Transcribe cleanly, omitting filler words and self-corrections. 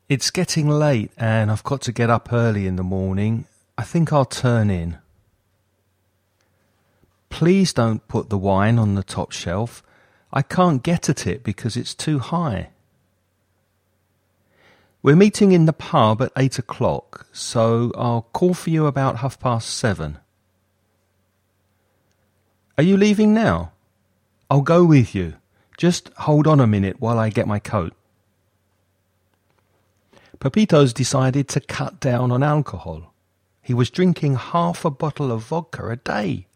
It's getting late and I've got to get up early in the morning. I think I'll turn in. Please don't put the wine on the top shelf. I can't get at it because it's too high. We're meeting in the pub at 8 o'clock, so I'll call for you about 7:30. Are you leaving now? I'll go with you. Just hold on a minute while I get my coat. Pepito's decided to cut down on alcohol. He was drinking half a bottle of vodka a day.